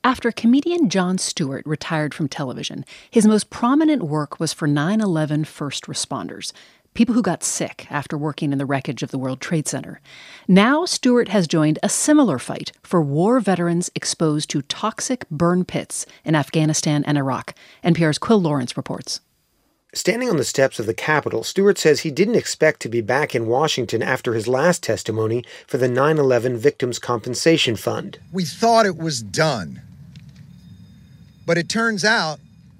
After comedian Jon Stewart retired from television, his most prominent work was for 9/11 first responders, people who got sick after working in the wreckage of the World Trade Center. Now Stewart has joined a similar fight for war veterans exposed to toxic burn pits in Afghanistan and Iraq. NPR's Quill Lawrence reports. Standing on the steps of the Capitol, Stewart says he didn't expect to be back in Washington after his last testimony for the 9/11 Victims' Compensation Fund. We thought it was done. But it turns out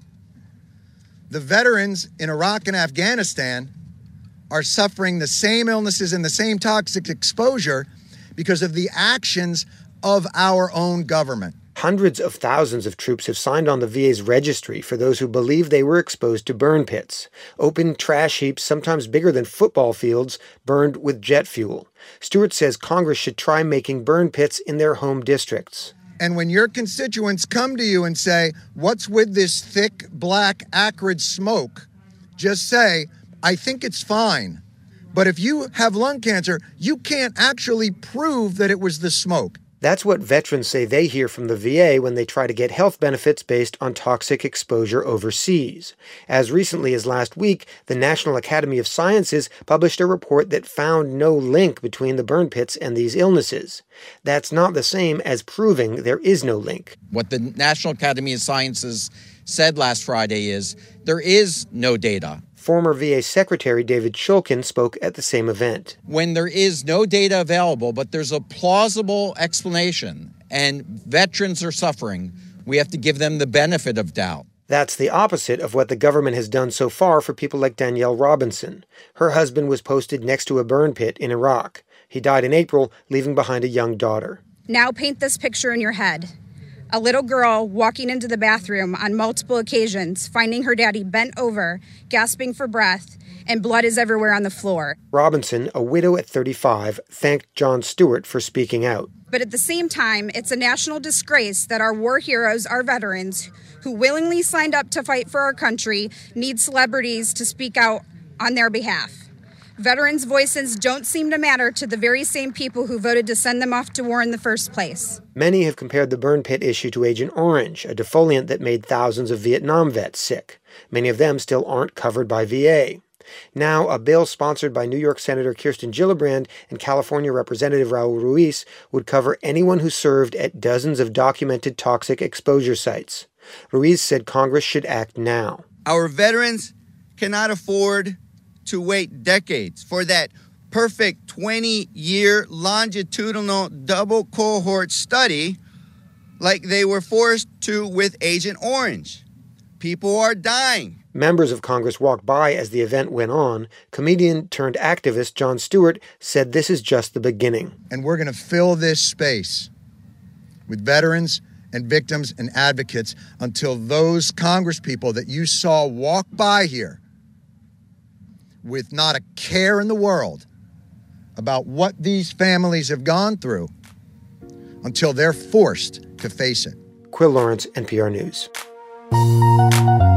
the veterans in Iraq and Afghanistan are suffering the same illnesses and the same toxic exposure because of the actions of our own government. Hundreds of thousands of troops have signed on the VA's registry for those who believe they were exposed to burn pits. Open trash heaps, sometimes bigger than football fields, burned with jet fuel. Stewart says Congress should try making burn pits in their home districts. And when your constituents come to you and say, what's with this thick, black, acrid smoke? Just say, I think it's fine. But if you have lung cancer, you can't actually prove that it was the smoke. That's what veterans say they hear from the VA when they try to get health benefits based on toxic exposure overseas. As recently as last week, the National Academy of Sciences published a report that found no link between the burn pits and these illnesses. That's not the same as proving there is no link. What the National Academy of Sciences said last Friday is there is no data. Former VA Secretary David Shulkin spoke at the same event. When there is no data available, but there's a plausible explanation, and veterans are suffering, we have to give them the benefit of doubt. That's the opposite of what the government has done so far for people like Danielle Robinson. Her husband was posted next to a burn pit in Iraq. He died in April, leaving behind a young daughter. Now paint this picture in your head. A little girl walking into the bathroom on multiple occasions, finding her daddy bent over, gasping for breath, and blood is everywhere on the floor. Robinson, a widow at 35, thanked Jon Stewart for speaking out. But at the same time, it's a national disgrace that our war heroes, our veterans, who willingly signed up to fight for our country, need celebrities to speak out on their behalf. Veterans' voices don't seem to matter to the very same people who voted to send them off to war in the first place. Many have compared the burn pit issue to Agent Orange, a defoliant that made thousands of Vietnam vets sick. Many of them still aren't covered by VA. Now, a bill sponsored by New York Senator Kirsten Gillibrand and California Representative Raul Ruiz would cover anyone who served at dozens of documented toxic exposure sites. Ruiz said Congress should act now. Our veterans cannot afford to wait decades for that perfect 20-year longitudinal double cohort study like they were forced to with Agent Orange. People are dying. Members of Congress walked by as the event went on. Comedian turned activist Jon Stewart said this is just the beginning. And we're going to fill this space with veterans and victims and advocates until those congresspeople that you saw walk by here with not a care in the world about what these families have gone through, until they're forced to face it. Quill Lawrence, NPR News.